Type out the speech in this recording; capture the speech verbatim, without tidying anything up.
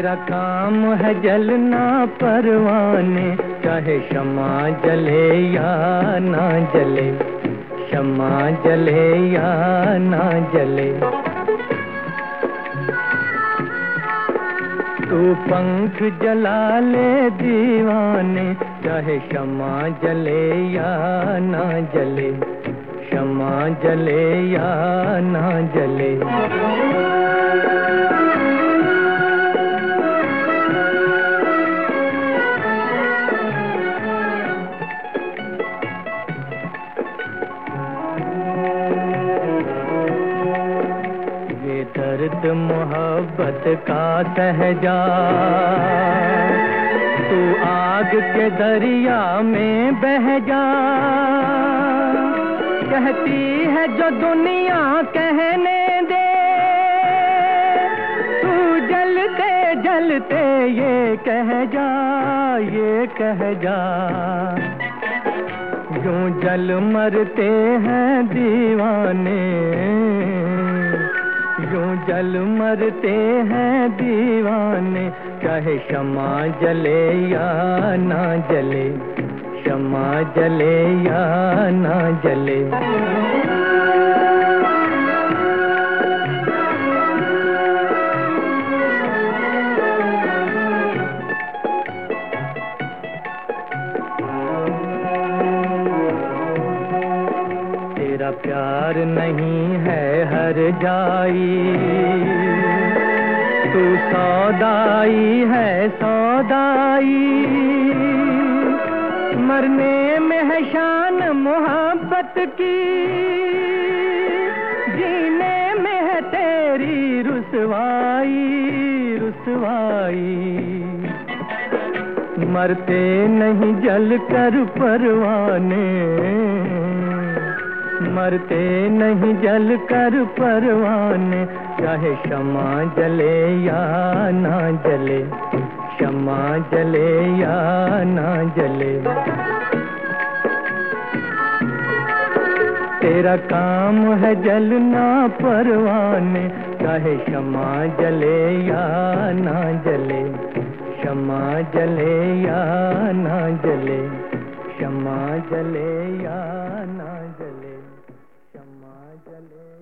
तेरा काम है जलना परवाने, चाहे शम्मा जले या ना जले, शम्मा जले या ना जले। तू पंख जला ले दीवाने, चाहे शम्मा जले या ना जले, शम्मा जले या ना जले। दर्द मोहब्बत का सहजा, तू आग के दरिया में बह जा। कहती है जो दुनिया कहने दे, तू जलते जलते ये कह जा, ये कह जा। यूं जल मरते हैं दीवाने, यूं जल मरते हैं दीवाने, चाहे शम्मा जले या ना जले, शम्मा जले या ना जले। तेरा प्यार नहीं है हर जाई, तू सौदाई है सौदाई। मरने में है शान मोहब्बत की, जीने में है तेरी रुसवाई रुसवाई। मरते नहीं जल कर परवाने, मरते नहीं जल कर परवाने, चाहे शम्मा जले या ना जले, शम्मा जले या ना जले। तेरा काम है जलना परवाने, चाहे शम्मा जले या ना जले, शम्मा जले या ना जले, शम्मा जले या ना जले, शम्मा जले।